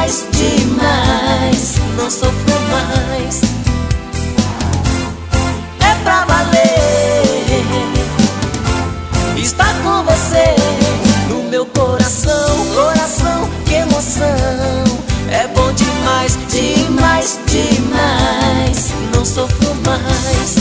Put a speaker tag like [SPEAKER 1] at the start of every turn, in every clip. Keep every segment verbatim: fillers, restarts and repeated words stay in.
[SPEAKER 1] demais, demais. Não sofro mais. É pra valer estar com você no meu coração. Coração, que emoção. É bom demais, demais, demais. Não sofro mais.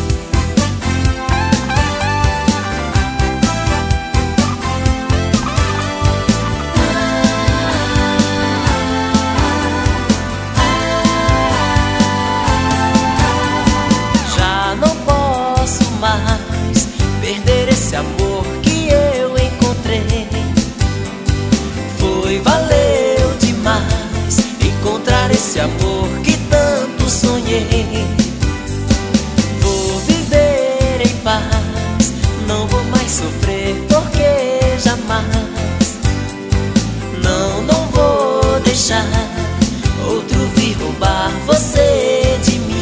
[SPEAKER 1] Perder esse amor que eu encontrei. Foi, valeu demais encontrar esse amor que tanto sonhei. Vou viver em paz, não vou mais sofrer, porque jamais. Não, não vou deixar outro vir roubar você de mim.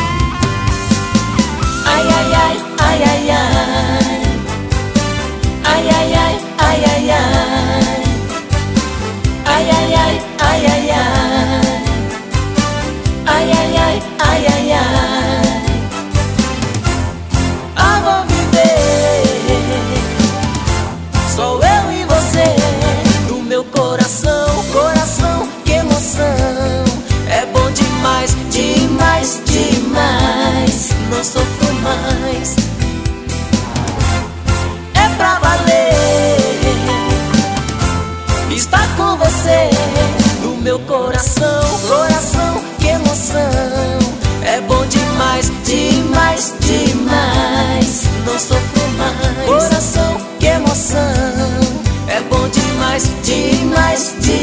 [SPEAKER 1] Ai, ai, ai, ai, ai, ai. Ai, ai, ai, ai, ai, ai. Ai, ai, ai, ai, ai, ai. Ai, ai, ai, ai, ai, ai. Ah, vou viver só eu e você no meu coração. Coração, que emoção. É bom demais, demais, demais. Não sofro mais. É pra valer estar com você no meu coração. Coração, que emoção. É bom demais, demais, demais. Não sofro mais. Coração, que emoção. É bom demais, demais, demais.